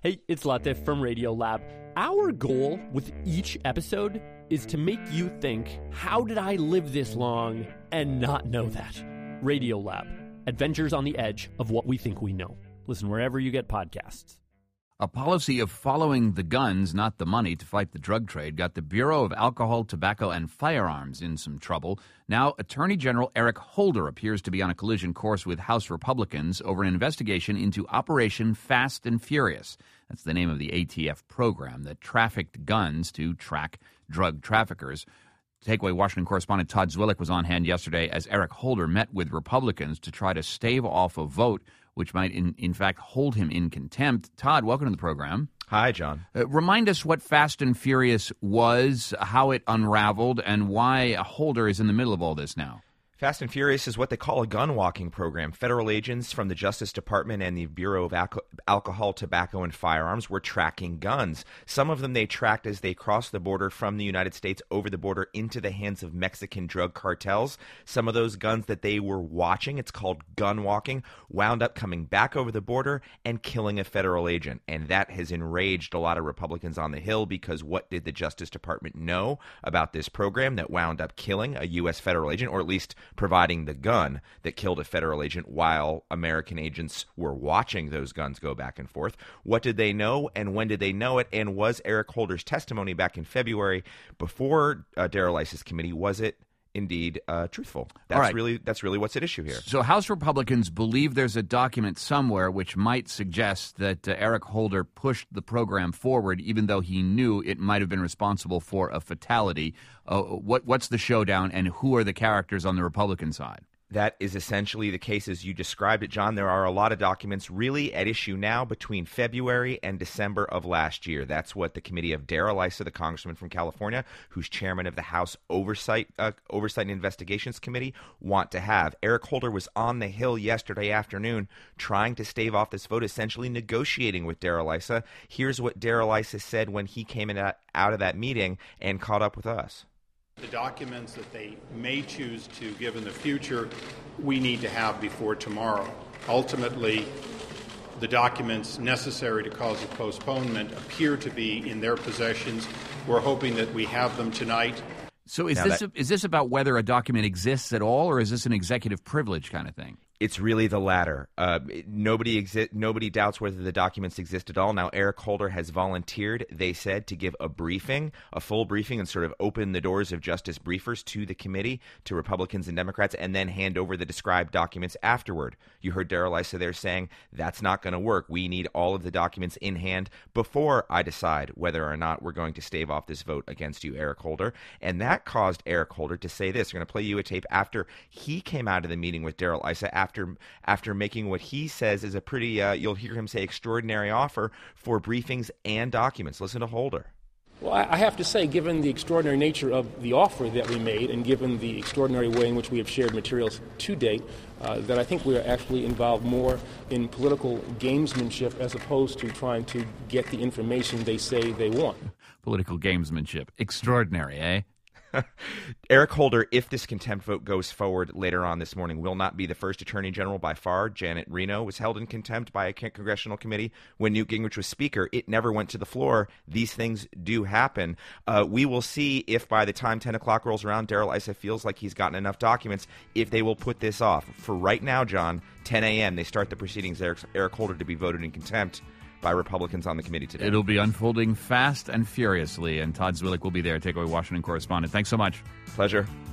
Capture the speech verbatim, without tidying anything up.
Hey, it's Latif from Radiolab. Our goal with each episode is to make you think, how did I live this long and not know that? Radiolab, adventures on the edge of what we think we know. Listen wherever you get podcasts. A policy of following the guns, not the money, to fight the drug trade got the Bureau of Alcohol, Tobacco, and Firearms in some trouble. Now, Attorney General Eric Holder appears to be on a collision course with House Republicans over an investigation into Operation Fast and Furious. That's the name of the A T F program that trafficked guns to track drug traffickers. Takeaway Washington correspondent Todd Zwillich was on hand yesterday as Eric Holder met with Republicans to try to stave off a vote which might, in, in fact, hold him in contempt. Todd, welcome to the program. Hi, John. Uh, remind us what Fast and Furious was, how it unraveled, and why Holder is in the middle of all this now. Fast and Furious is what they call a gun walking program. Federal agents from the Justice Department and the Bureau of Al- Alcohol, Tobacco, and Firearms were tracking guns. Some of them they tracked as they crossed the border from the United States over the border into the hands of Mexican drug cartels. Some of those guns that they were watching, it's called gun walking, wound up coming back over the border and killing a federal agent. And that has enraged a lot of Republicans on the Hill, because what did the Justice Department know about this program that wound up killing a U S federal agent, or at least providing the gun that killed a federal agent while American agents were watching those guns go back and forth? What did they know, and when did they know it? And was Eric Holder's testimony back in February before uh, Darrell Iss's committee, was it indeed uh, truthful? That's right. really that's really what's at issue here. So House Republicans believe there's a document somewhere which might suggest that uh, Eric Holder pushed the program forward, even though he knew it might have been responsible for a fatality. Uh, what what's the showdown, and who are the characters on the Republican side? That is essentially the case as you described it, John. There are a lot of documents really at issue now between February and December of last year. That's what the committee of Darrell Issa, the congressman from California, who's chairman of the House Oversight uh, Oversight and Investigations Committee, want to have. Eric Holder was on the Hill yesterday afternoon trying to stave off this vote, essentially negotiating with Darrell Issa. Here's what Darrell Issa said when he came in out of that meeting and caught up with us. The documents that they may choose to give in the future, we need to have before tomorrow. Ultimately, the documents necessary to cause a postponement appear to be in their possessions. We're hoping that we have them tonight. So is Now this that- is this about whether a document exists at all, or is this an executive privilege kind of thing? It's really the latter. Uh, nobody exi- nobody doubts whether the documents exist at all. Now, Eric Holder has volunteered, they said, to give a briefing, a full briefing, and sort of open the doors of justice briefers to the committee, to Republicans and Democrats, and then hand over the described documents afterward. You heard Darrell Issa there saying, that's not going to work. We need all of the documents in hand before I decide whether or not we're going to stave off this vote against you, Eric Holder. And that caused Eric Holder to say this. We're going to play you a tape after he came out of the meeting with Darrell Issa, after after making what he says is a pretty, uh, you'll hear him say, extraordinary offer for briefings and documents. Listen to Holder. Well, I have to say, given the extraordinary nature of the offer that we made, and given the extraordinary way in which we have shared materials to date, uh, that I think we are actually involved more in political gamesmanship as opposed to trying to get the information they say they want. Political gamesmanship. Extraordinary, eh? Eric Holder, if this contempt vote goes forward later on this morning, will not be the first attorney general by far. Janet Reno was held in contempt by a congressional committee when Newt Gingrich was speaker. It never went to the floor. These things do happen. Uh, we will see if by the time ten o'clock rolls around, Darrell Issa feels like he's gotten enough documents, if they will put this off. For right now, John, ten a.m., they start the proceedings. Eric, Eric Holder to be voted in contempt by Republicans on the committee today. It'll be unfolding fast and furiously, and Todd Zwillich will be there, Takeaway Washington correspondent. Thanks so much. Pleasure.